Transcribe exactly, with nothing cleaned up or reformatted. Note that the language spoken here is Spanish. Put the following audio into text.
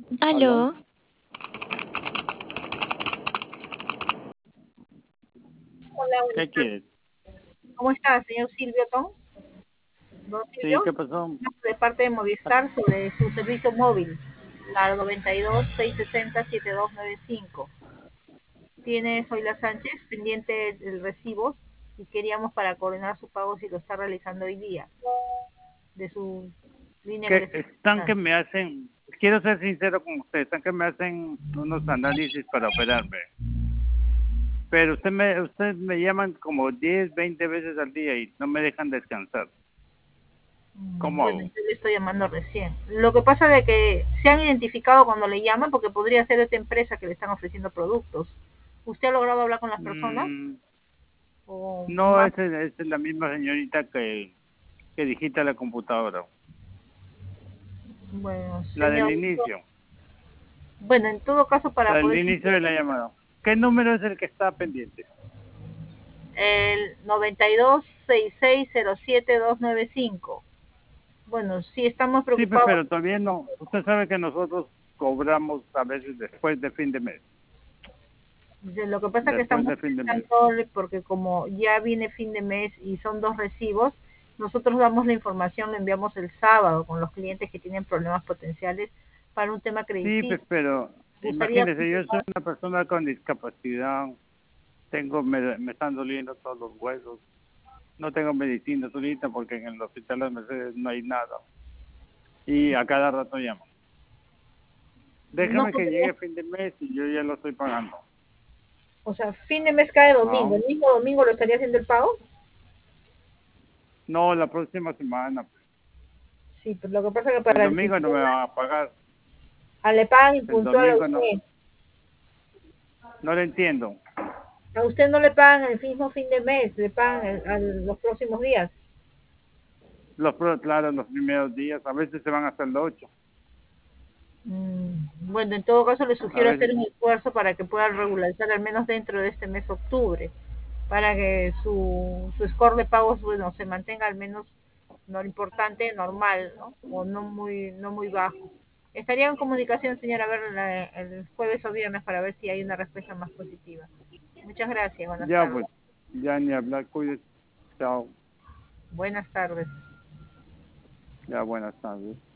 ¿Aló? Aló, Hola, buenas ¿Qué tardes. quieres? ¿Cómo está, señor Silvio Tom? Don Sí, Silvio, ¿qué pasó? de parte de Movistar sobre su servicio móvil, la noventa y dos, seiscientos sesenta, setenta y dos noventa y cinco. Tiene Zoila Sánchez pendiente el recibo y queríamos para coordinar su pago si lo está realizando hoy día de su línea que le Que está están que utilizando. me hacen, quiero ser sincero con ustedes, están que me hacen unos análisis para operarme. Pero usted me, ustedes me llaman como diez, veinte veces al día y no me dejan descansar. Mm, ¿Cómo Bueno, hago? yo le estoy llamando recién. Lo que pasa es que se han identificado cuando le llaman porque podría ser de esta empresa que le están ofreciendo productos. ¿Usted ha logrado hablar con las personas? Mm, O no, más. esa es, esa es la misma señorita que, que digita la computadora, Bueno, la del señor, inicio, bueno, en todo caso, la para del poder, inicio de la llamada. ¿Qué número es el que está pendiente? el noventa y dos, sesenta y seis, cero siete, doscientos noventa y cinco. Bueno, sí estamos Sí, pe- preocupados. pero todavía no. Usted sabe que nosotros cobramos a veces después de fin de mes. De lo que pasa es que Después estamos de fin de mes. pensando, porque como ya viene fin de mes y son dos recibos, nosotros damos la información, lo enviamos el sábado con los clientes que tienen problemas potenciales para un tema Sí, pues, crediticio. pero Gustaría imagínese, yo soy confirmar. una persona con discapacidad, tengo, me, me están doliendo todos los huesos, no tengo medicina ahorita porque en el hospital de las Mercedes no hay nada. Y a cada rato llamo. No Déjame que podría, llegue fin de mes y yo ya lo estoy pagando. o sea, fin de mes cae domingo, ¿Ah? el mismo domingo lo estaría haciendo el pago. No, la próxima semana, pues. Sí, pero lo que pasa es que El para el domingo no me sistema, van a pagar. a le pagan El impuntual a domingo no, usted. no lo entiendo. A usted no le pagan el mismo fin de mes, le pagan el- a los próximos días. Los, pro- claro, los primeros días, a veces se van hasta el ocho. Mm, Bueno, en todo caso le A sugiero hacer veces, un esfuerzo para que pueda regularizar al menos dentro de este mes octubre, para que su, su score de pagos, bueno, se mantenga al menos no importante, normal, ¿no? O no muy, no muy bajo. Estaría en comunicación, señora, a ver la- el jueves o viernes para ver si hay una respuesta más positiva. Muchas gracias, buenas ya tardes. pues, ya ni hablar, cuídese. Chao. Buenas tardes. Ya buenas tardes.